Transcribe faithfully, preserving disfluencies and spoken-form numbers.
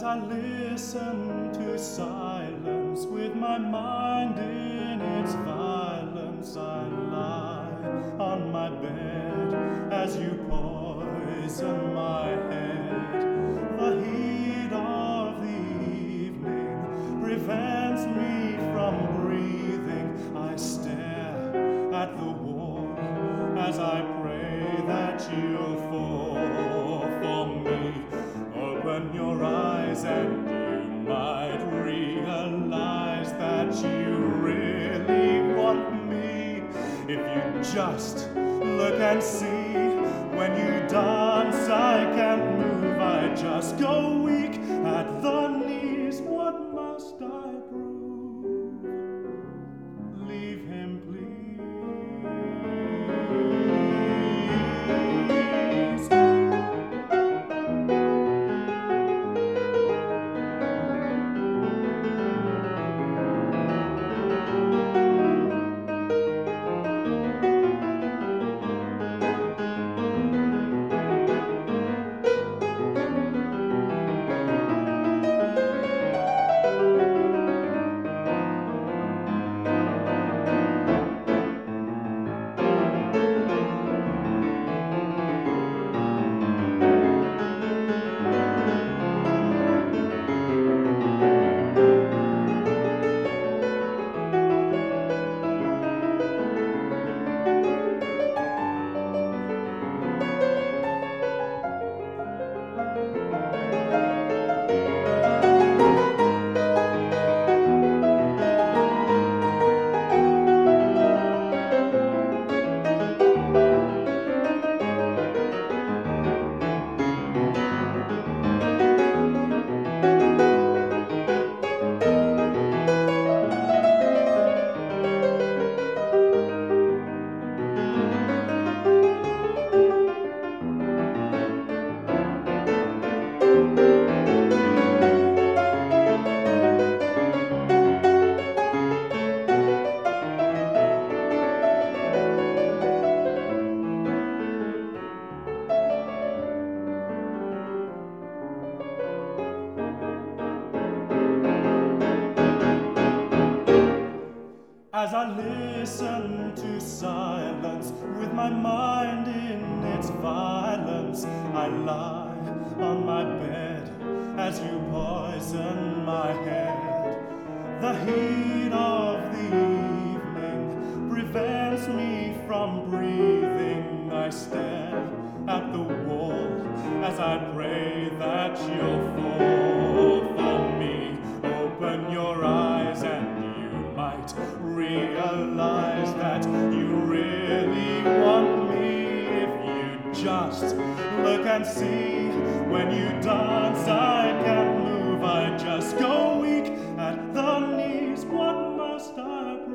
I listen to silence with my mind in its violence, I lie on my bed as you poison my head. The heat of the evening prevents me from breathing. I stare at the wall as I pray that you'll fall for me. Open your eyes and you might realize that you really want me. If you just look and see, when you dance I can't move, I just go weak at the knees. What must I prove? Leave him, please. As I listen to silence with my mind in its violence, I lie on my bed as you poison my head. The heat of the evening prevents me from breathing. I stare at the wall as I pray that you'll fall for me. Open your eyes and might realize that you really want me. If you just look and see, when you dance I can't move, I just go weak at the knees. What must I prove?